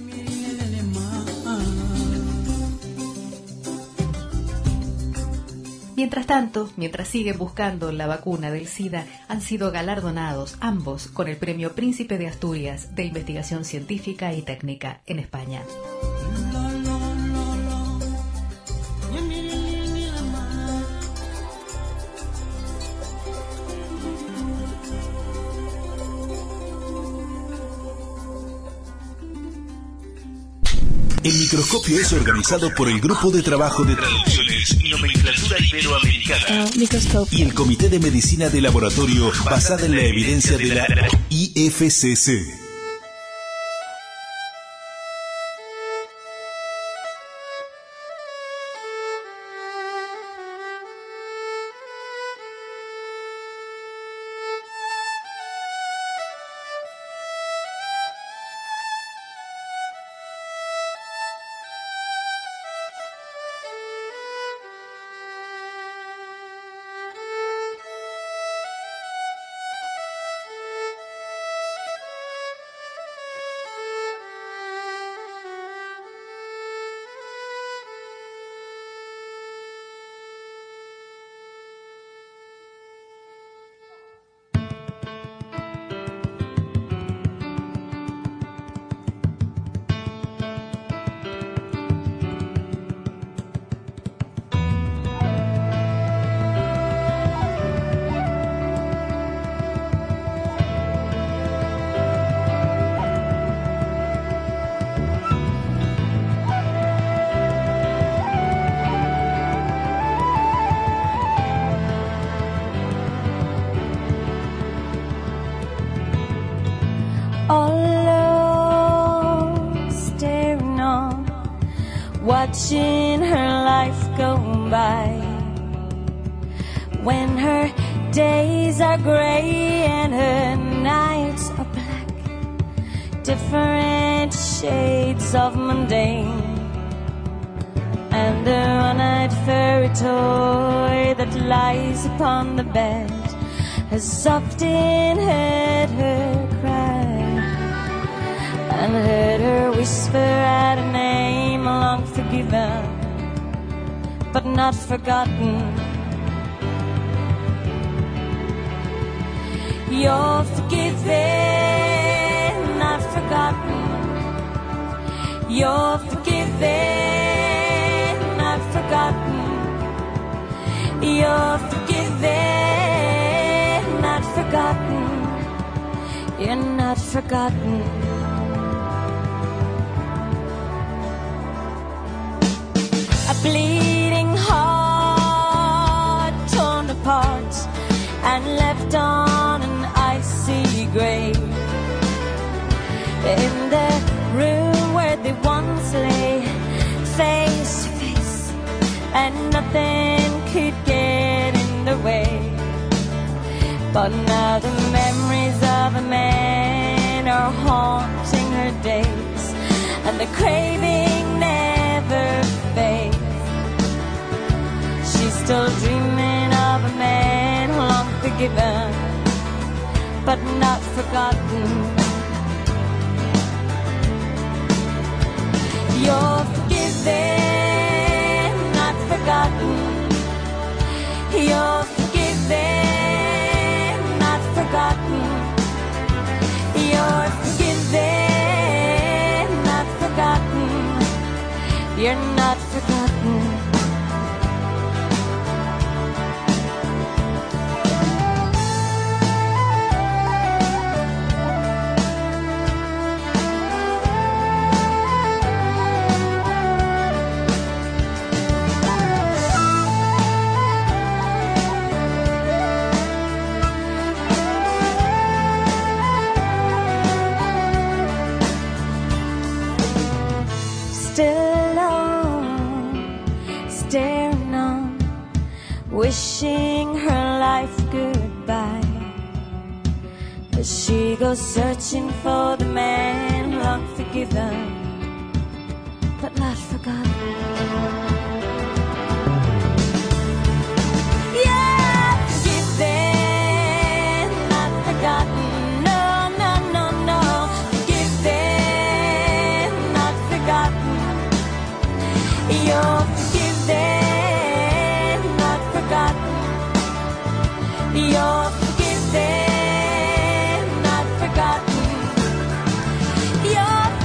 Mientras tanto, mientras siguen buscando la vacuna del SIDA, han sido galardonados ambos con el Premio Príncipe de Asturias de Investigación Científica y Técnica en España. El microscopio es organizado por el Grupo de Trabajo de Traducciones y Nomenclatura Iberoamericana y el Comité de Medicina de Laboratorio basada en la evidencia de la I F C C. Watching her life go by, when her days are gray and her nights are black, different shades of mundane, and the one-eyed fairy toy that lies upon the bed has often heard her cry and heard her whisper at a name long forgiven but not forgotten. You're forgiven, not forgotten. You're forgiven, not forgotten. You're forgiven, not forgotten. You're not forgotten. A bleeding heart torn apart and left on an icy grave. In the room where they once lay, face to face, and nothing could get in the way. But now the memories of a man are haunting her days, and the craving never fades. She's still dreaming of a man long forgiven but not forgotten. You're forgiven, not forgotten. You're forgiven, not forgotten. You're forgiven, not forgotten. You're not forgotten. Wishing her life goodbye, as she goes searching for the man long forgiven but not forgotten. Yeah, forgiven, not forgotten. No, no, no, no. Forgiven, not forgotten. You're forgiven, not forgotten. You're forgiven, not forgotten. You're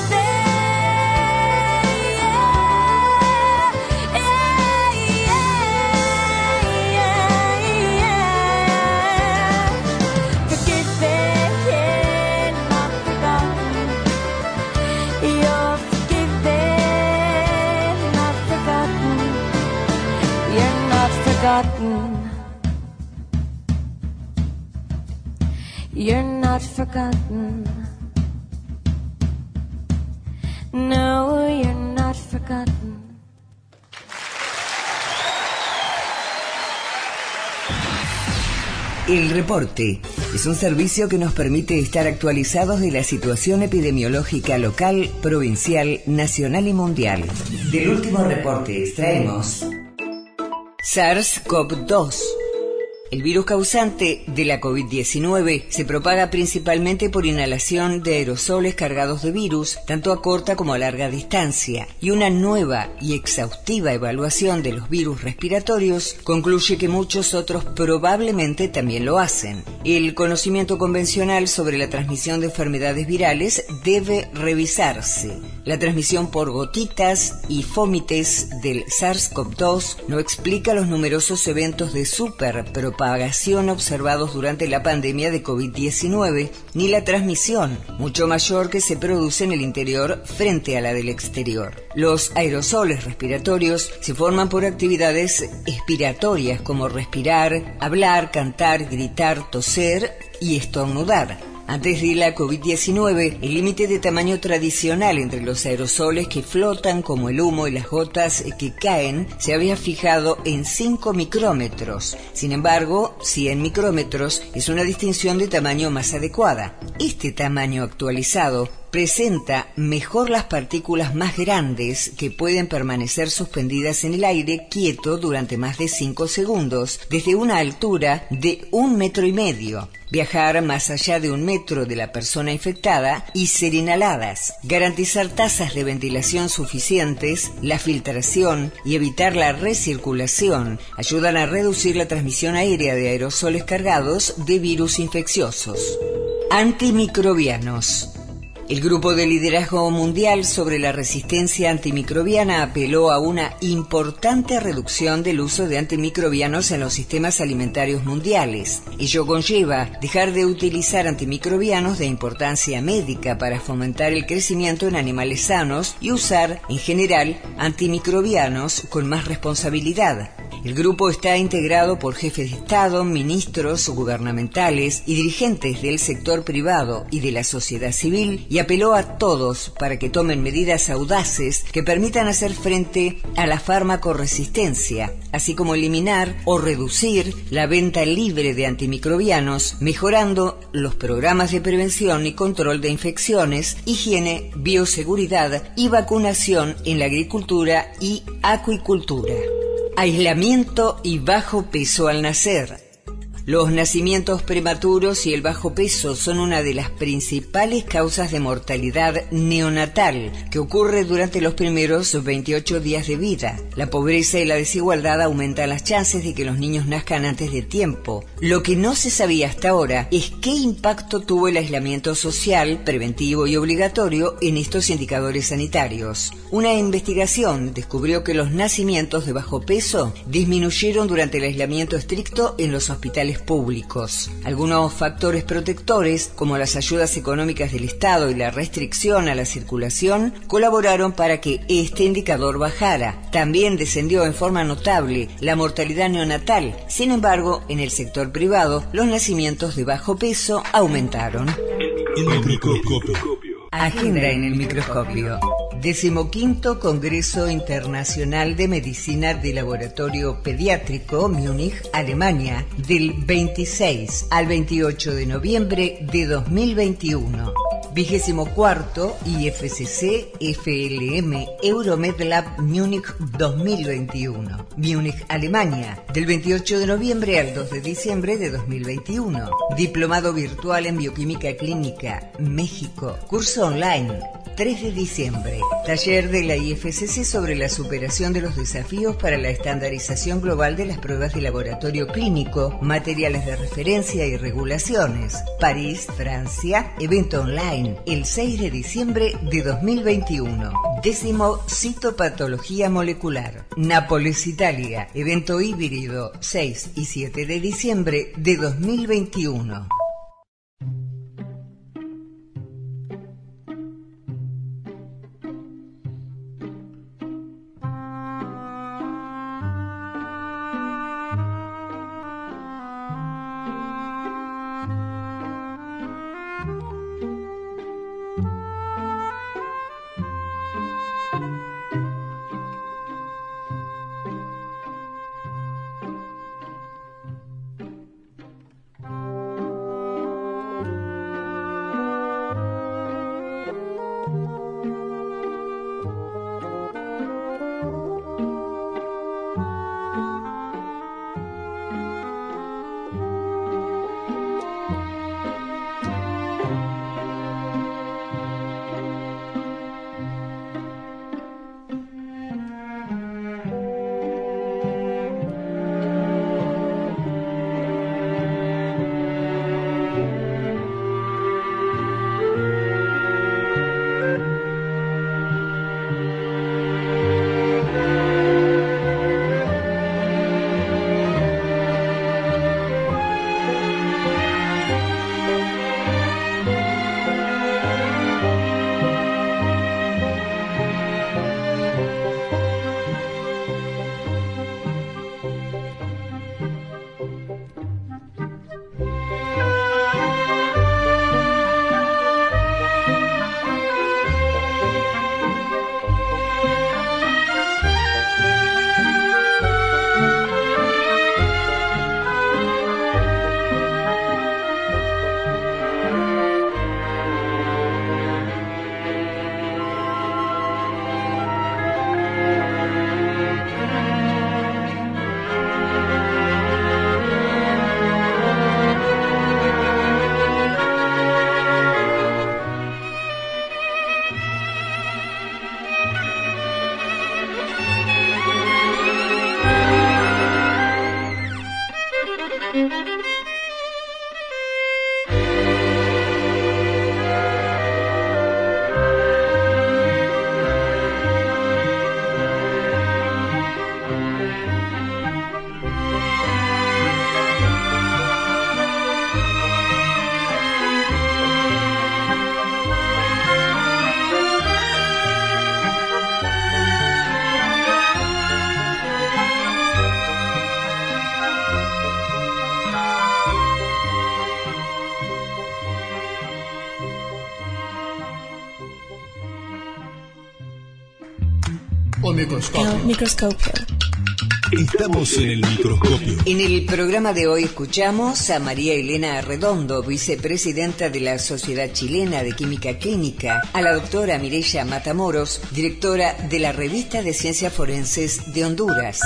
You're not forgotten. No, you're not forgotten. El reporte es un servicio que nos permite estar actualizados de la situación epidemiológica local, provincial, nacional y mundial. Del último reporte extraemos SARS-CoV dos. El virus causante de la COVID diecinueve se propaga principalmente por inhalación de aerosoles cargados de virus, tanto a corta como a larga distancia, y una nueva y exhaustiva evaluación de los virus respiratorios concluye que muchos otros probablemente también lo hacen. El conocimiento convencional sobre la transmisión de enfermedades virales debe revisarse. La transmisión por gotitas y fómites del SARS-CoV dos no explica los numerosos eventos de superpropagación propagación observados durante la pandemia de COVID diecinueve, ni la transmisión, mucho mayor que se produce en el interior frente a la del exterior. Los aerosoles respiratorios se forman por actividades expiratorias como respirar, hablar, cantar, gritar, toser y estornudar. Antes de la COVID diecinueve, el límite de tamaño tradicional entre los aerosoles que flotan como el humo y las gotas que caen se había fijado en cinco micrómetros. Sin embargo, cien micrómetros es una distinción de tamaño más adecuada. Este tamaño actualizado presenta mejor las partículas más grandes que pueden permanecer suspendidas en el aire quieto durante más de cinco segundos desde una altura de un metro y medio, viajar más allá de un metro de la persona infectada y ser inhaladas, garantizar tasas de ventilación suficientes, la filtración y evitar la recirculación ayudan a reducir la transmisión aérea de aerosoles cargados de virus infecciosos. Antimicrobianos. El Grupo de Liderazgo Mundial sobre la Resistencia Antimicrobiana apeló a una importante reducción del uso de antimicrobianos en los sistemas alimentarios mundiales. Ello conlleva dejar de utilizar antimicrobianos de importancia médica para fomentar el crecimiento en animales sanos y usar, en general, antimicrobianos con más responsabilidad. El grupo está integrado por jefes de Estado, ministros gubernamentales y dirigentes del sector privado y de la sociedad civil y apeló a todos para que tomen medidas audaces que permitan hacer frente a la farmacoresistencia, así como eliminar o reducir la venta libre de antimicrobianos, mejorando los programas de prevención y control de infecciones, higiene, bioseguridad y vacunación en la agricultura y acuicultura. Aislamiento y bajo peso al nacer. Los nacimientos prematuros y el bajo peso son una de las principales causas de mortalidad neonatal que ocurre durante los primeros veintiocho días de vida. La pobreza y la desigualdad aumentan las chances de que los niños nazcan antes de tiempo. Lo que no se sabía hasta ahora es qué impacto tuvo el aislamiento social, preventivo y obligatorio en estos indicadores sanitarios. Una investigación descubrió que los nacimientos de bajo peso disminuyeron durante el aislamiento estricto en los hospitales públicos. Algunos factores protectores, como las ayudas económicas del Estado y la restricción a la circulación, colaboraron para que este indicador bajara. También descendió en forma notable la mortalidad neonatal. Sin embargo, en el sector privado, los nacimientos de bajo peso aumentaron. El microscopio. Agenda en el microscopio. Decimoquinto Congreso Internacional de Medicina de Laboratorio Pediátrico, Múnich, Alemania, del veintiséis al veintiocho de noviembre de dos mil veintiuno. Vigésimo cuarto I F C C F L M Euromedlab Múnich dos mil veintiuno. Múnich, Alemania, del veintiocho de noviembre al dos de diciembre de dos mil veintiuno. Diplomado virtual en Bioquímica Clínica, México. Curso online, tres de diciembre. Taller de la I F C C sobre la superación de los desafíos para la estandarización global de las pruebas de laboratorio clínico, materiales de referencia y regulaciones. París, Francia. Evento online, el seis de diciembre de dos mil veintiuno. Décimo Citopatología Molecular. Nápoles, Italia. Evento híbrido, seis y siete de diciembre de dos mil veintiuno. Microscopio. Microscopio. Estamos en el microscopio. En el programa de hoy escuchamos a María Elena Arredondo, vicepresidenta de la Sociedad Chilena de Química Clínica, a la doctora Mireya Matamoros, directora de la Revista de Ciencias Forenses de Honduras.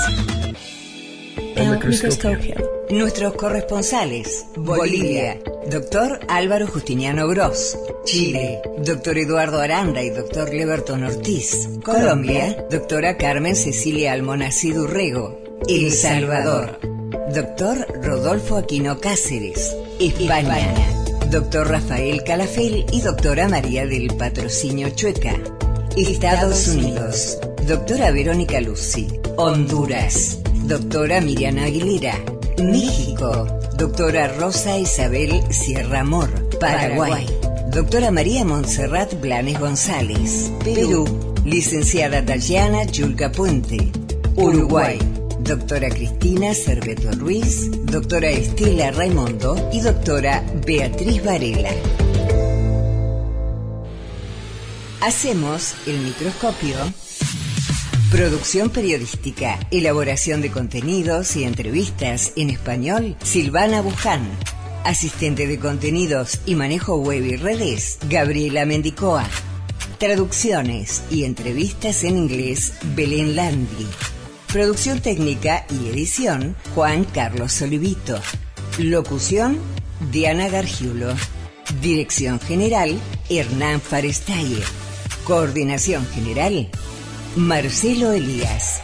El microscopio. Nuestros corresponsales: Bolivia, doctor Álvaro Justiniano Gross; Chile, doctor Eduardo Aranda y doctor Leberton Ortiz; Colombia, doctora Carmen Cecilia Almonacid Urrego; El Salvador, doctor Rodolfo Aquino Cáceres; España, doctor Rafael Calafel y doctora María del Patrocinio Chueca; Estados Unidos, doctora Verónica Lucy; Honduras, doctora Miriam Aguilera; México, doctora Rosa Isabel Sierra Amor; Paraguay, doctora María Montserrat Blanes González; Perú, licenciada Dayana Yulca Puente; Uruguay, doctora Cristina Cerveto Ruiz, doctora Estela Raimondo y doctora Beatriz Varela. Hacemos el microscopio. Producción periodística, elaboración de contenidos y entrevistas en español, Silvana Buján. Asistente de contenidos y manejo web y redes, Gabriela Mendicoa. Traducciones y entrevistas en inglés, Belén Landi. Producción técnica y edición, Juan Carlos Olivito. Locución, Diana Gargiulo. Dirección general, Hernán Farestayer. Coordinación general, Marcelo Elías.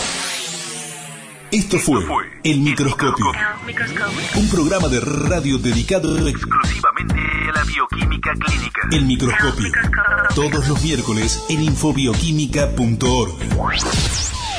Esto fue El Microscopio, un programa de radio dedicado exclusivamente a la bioquímica clínica. El Microscopio, todos los miércoles en infobioquímica punto org.